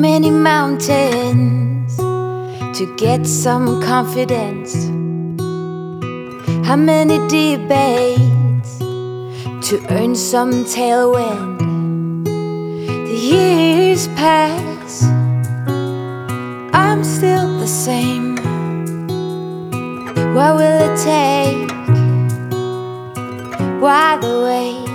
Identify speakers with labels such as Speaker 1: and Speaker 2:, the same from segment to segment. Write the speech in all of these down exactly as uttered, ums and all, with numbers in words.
Speaker 1: many mountains to get some confidence? How many debates to earn some tailwind? The years pass, I'm still the same. What will it take? Why the wait?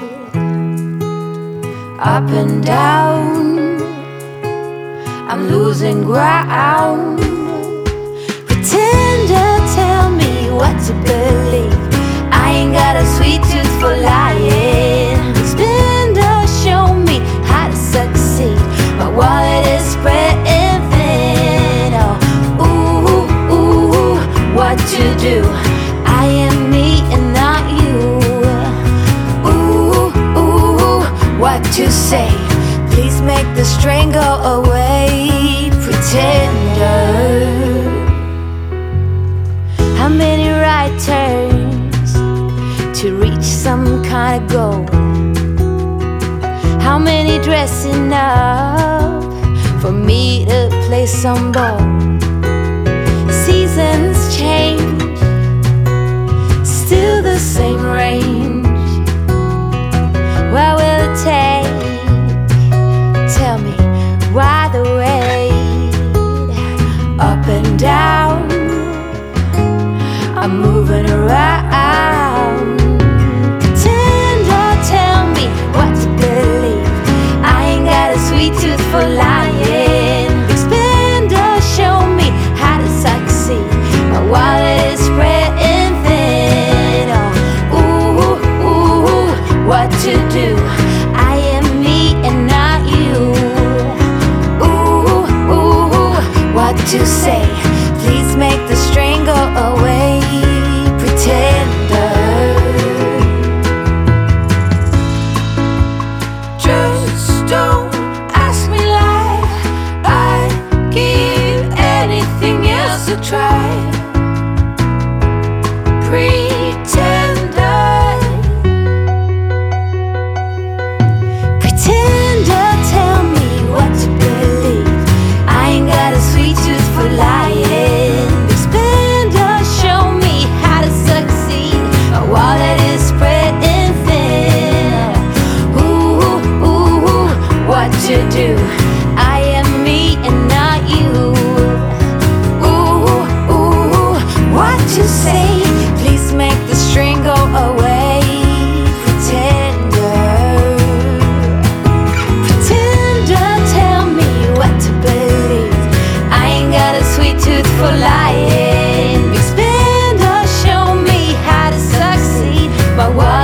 Speaker 1: Up and down, I'm losing ground. Pretender, tell me what to believe. I ain't got a sweet tooth for lying. Spender, show me how to succeed. My wallet is spreading thin. Oh, ooh, ooh, what to do? I am me and not you. Ooh, ooh, what to say? Please make the strain go away. Pretender. How many right turns to reach some kind of goal? How many dressing up for me to play some ball? Seasons change, still the same range. What will it take? Tell me, why the wait? Up and down, I'm moving around. Pretender, tell me what to believe. I ain't got a sweet tooth for lying. Expender, show me how to succeed. My wallet is spreading thin. Oh, ooh, ooh, what to do? I am me and not you. Ooh, ooh, what to say? Please make the strain go away. Pretender. Just don't ask me why. I'd give anything else a try. Pretender. Pretender, tell me what to believe. I ain't got a sweet tooth for lying. Expender, show me how to succeed. My wallet is spreading thin. Ooh, ooh, what to do? I am me and not you. Ooh, ooh, what to say? Please make the string go away. Pretender. Pretender, tell me what to believe. I ain't got a sweet tooth for lying. Expender, show me how to succeed. But what